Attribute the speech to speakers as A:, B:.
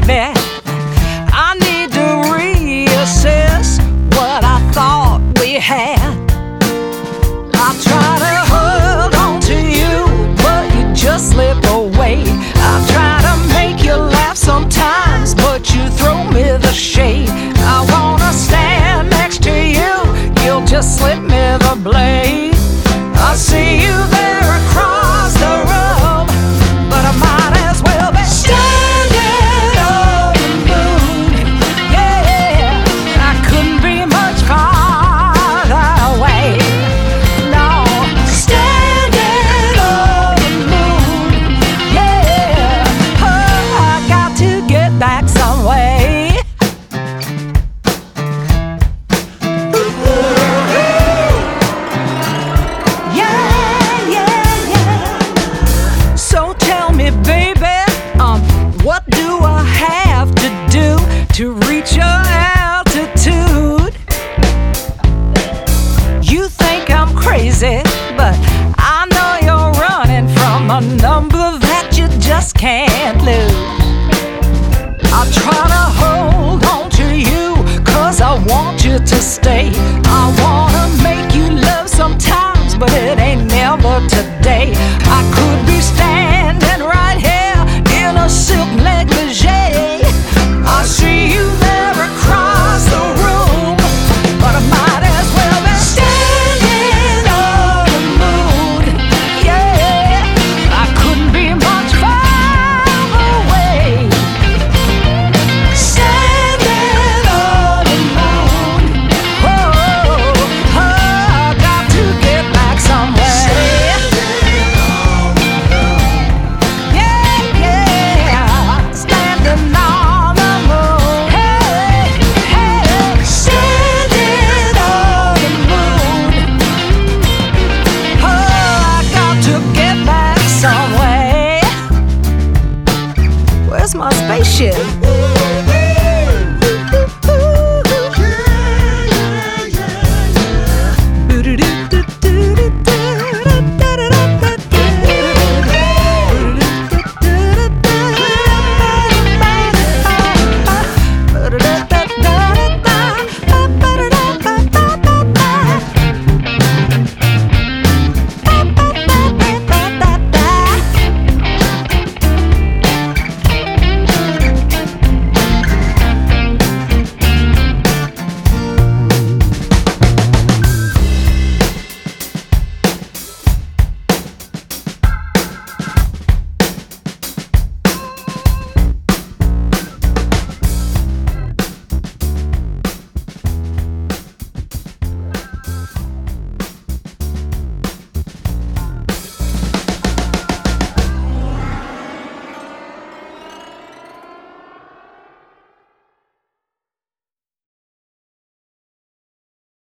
A: baby. I need to reassess what I thought we had. I try to hold on to you, but you just slip away. I try to make you laugh sometimes, but you throw me the shade. I wanna stand next to you, you'll just slip me the blame.